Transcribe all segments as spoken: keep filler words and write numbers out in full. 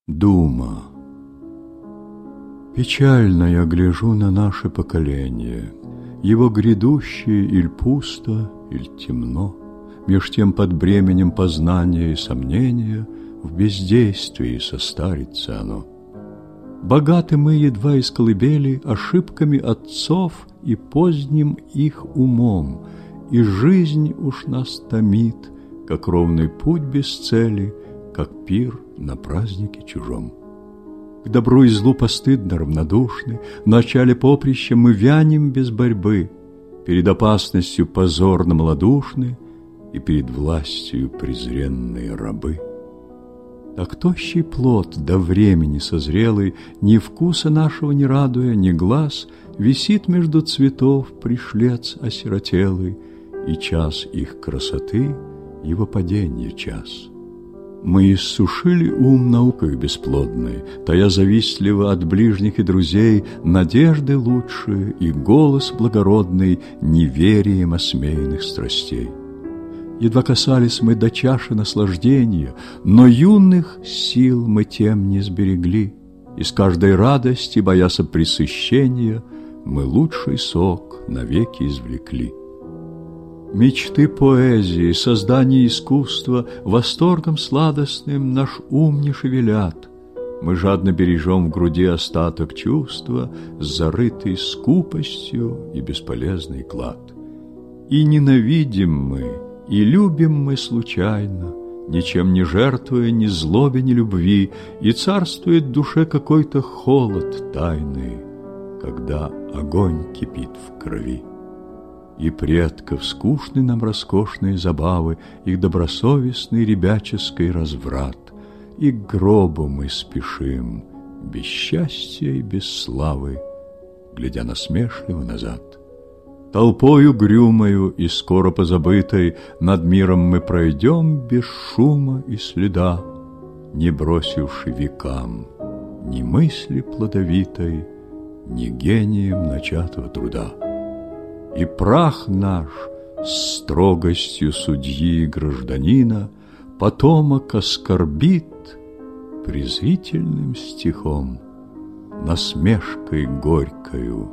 Дума. Печально я гляжу на наше поколение, его грядущее иль пусто, иль темно, меж тем под бременем познания и сомнения в бездействии состарится оно. Богаты мы едва из колыбели ошибками отцов и поздним их умом, и жизнь уж нас томит, как ровный путь без цели, как пир на празднике чужом. К добру и злу постыдно равнодушны, в начале поприща мы вянем без борьбы, перед опасностью позорно малодушны и перед властью презренные рабы. Так тощий плод до времени созрелый, ни вкуса нашего не радуя, ни глаз, висит между цветов пришлец осиротелый, и час их красоты — его паденье час. Мы иссушили ум наукой бесплодной, тая завистливо от ближних и друзей надежды лучшие и голос благородный неверием осмеянных страстей. Едва касались мы до чаши наслаждения, но юных сил мы тем не сберегли, из каждой радости, боясь пресыщения, мы лучший сок навеки извлекли. Мечты поэзии, создание искусства восторгом сладостным наш ум не шевелят. Мы жадно бережем в груди остаток чувства, зарытый скупостью и бесполезный клад. И ненавидим мы, и любим мы случайно, ничем не жертвуя ни злобе, ни любви, и царствует в душе какой-то холод тайный, когда огонь кипит в крови. И предков скучны нам роскошные забавы, их добросовестный ребяческий разврат, и к гробу мы спешим, без счастья и без славы, глядя насмешливо назад. Толпою грюмою и скоро позабытой над миром мы пройдем без шума и следа, не бросивши векам ни мысли плодовитой, ни гением начатого труда. И прах наш с строгостью судьи и гражданина потомок оскорбит презрительным стихом, насмешкой горькою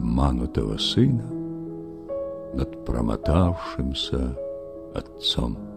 обманутого сына над промотавшимся отцом.